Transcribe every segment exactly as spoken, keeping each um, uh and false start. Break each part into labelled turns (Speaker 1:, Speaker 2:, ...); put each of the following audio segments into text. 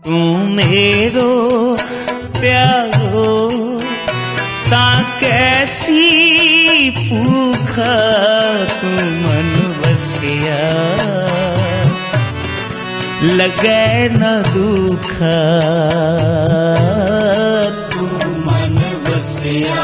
Speaker 1: तू मेरो प्यारो ता कैसी पूखा तू मन बसिया लगे न दुखा तू मन बसिया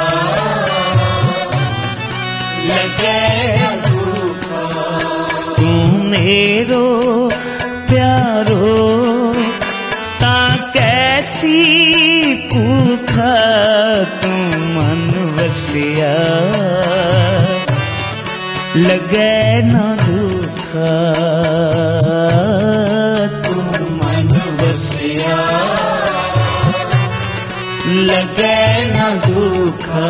Speaker 1: लगे न दुखा तू मेरो प्यारो ता कैसी पूखा तू मन बसिया लगे न दुखा तू मन बसिया लगे न दुखा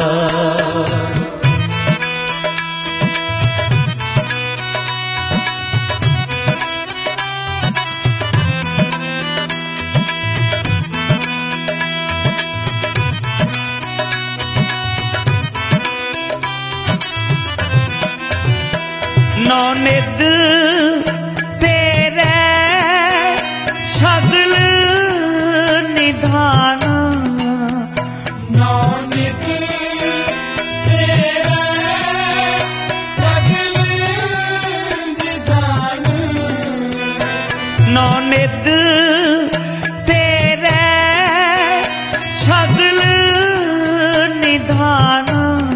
Speaker 1: नौनिद तेरे सगल निधान नौनिद तेरे सगल निधान नौनिद तेरे सगल निधान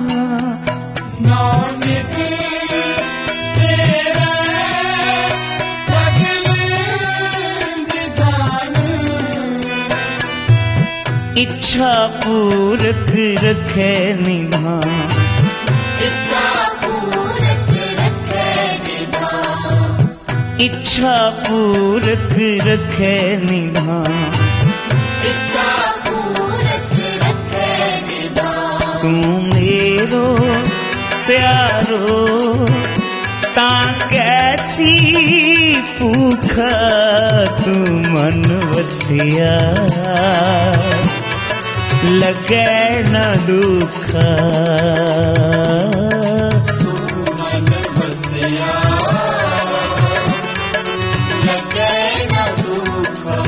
Speaker 1: इच्छा पूरक रखे निधान इच्छा पूरक रखे निधान इच्छा पूरक रखे निधान इच्छा पूरक रखे निधान तू मेरो प्यारो ता कैसी पूखा तू मन बसिया लगे न दुखा तू मन बसिया लगे न दुखा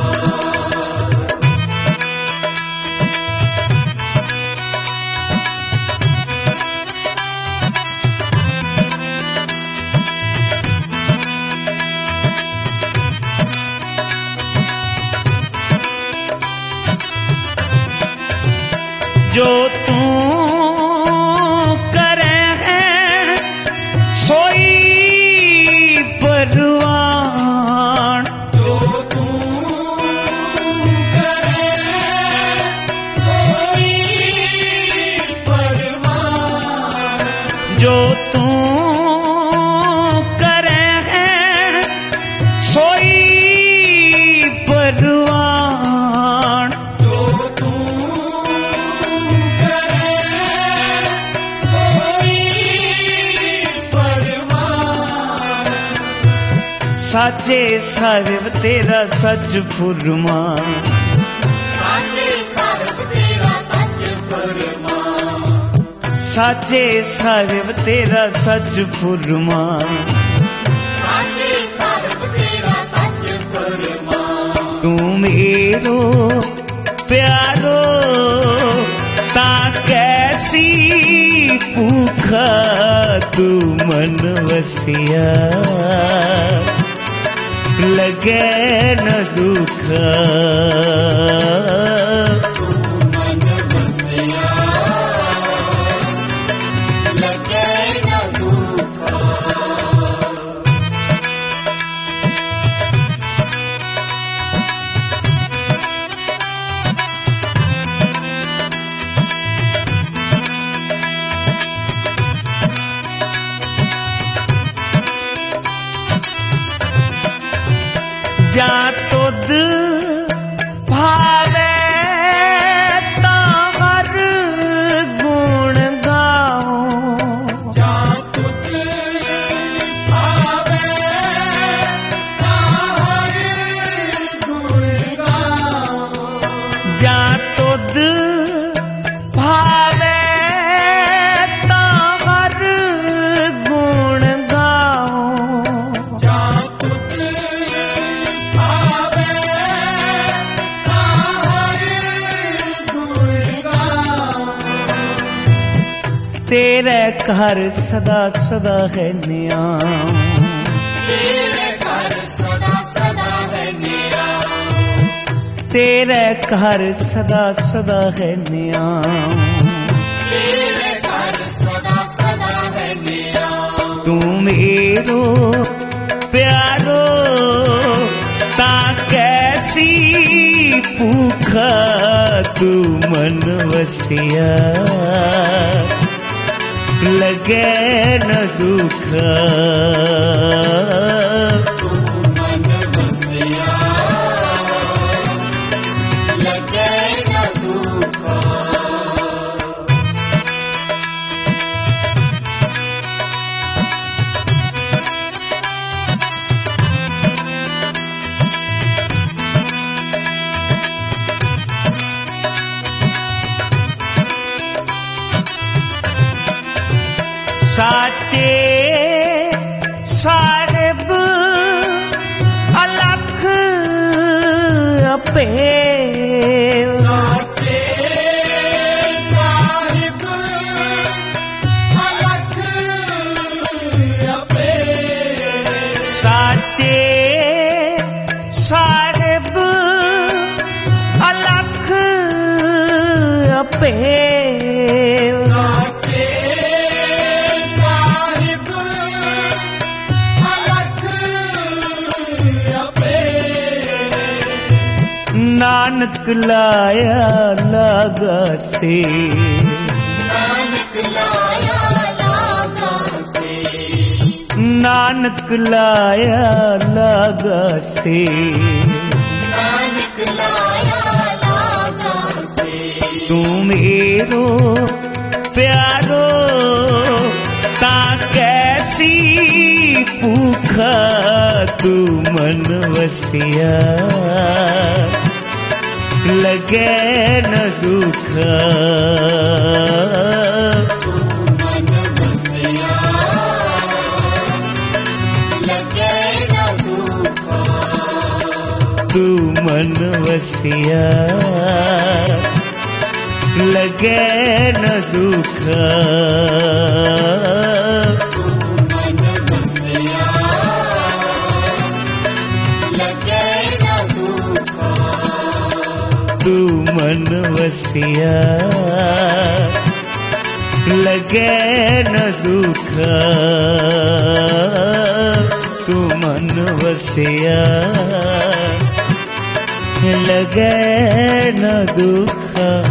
Speaker 1: जो तू करे है सोई परवान जो तू करे है सोई परवान जो तू करे है सोई परवान साचे सर्व तेरा सच फुरमा साचे सर्व तेरा सच फुरमा साचे सर्व तेरा सच फुरमा साचे सर्व तेरा सच फुरमा तू मेरो प्यारो ता कैसी पूखा तू मन बसिया लगे न दुखा तू मन बसिया लगे न दुखा जा तुद भावे ताहर गुण गाओ जा तुद भावे ताहर गुण गाओ जा तुद भावे ताहर गुण गाओ जा तुद भावे तेरे घर सदा सदा है न्याम,
Speaker 2: तेरे घर सदा सदा है न्याम,
Speaker 1: तेरे घर सदा सदा है न्याम,
Speaker 2: तेरे घर सदा सदा है न्याम।
Speaker 1: तू मेरो प्यारो ता कैसी भूखा तू मन वसिया, लगे न दुखा
Speaker 2: तू मन बसिया, लगे न दुखा।
Speaker 1: साचे साहिब अलख अपे,
Speaker 2: साचे साहिब अलख अपे,
Speaker 1: साचे साहिब अलख अपे,
Speaker 2: साचे साहिब अलख अपे।
Speaker 1: नानक लाया लागा से,
Speaker 2: नानक लाया लागा से,
Speaker 1: नानक लाया लागा से,
Speaker 2: नानक लाया लागा से।
Speaker 1: तू मेरो प्यारो ता कैसी भूखा तू मन वसिया, लगे न दुखा
Speaker 2: तू मन बसिया, लगे न दुखा।
Speaker 1: तू मन वसिया, लगे न दुखा
Speaker 2: तू मन बसिया, लगे न दुखा।
Speaker 1: तू मन वसिया, लगे न दुखा तू मन वसिया, लगे न दुखा।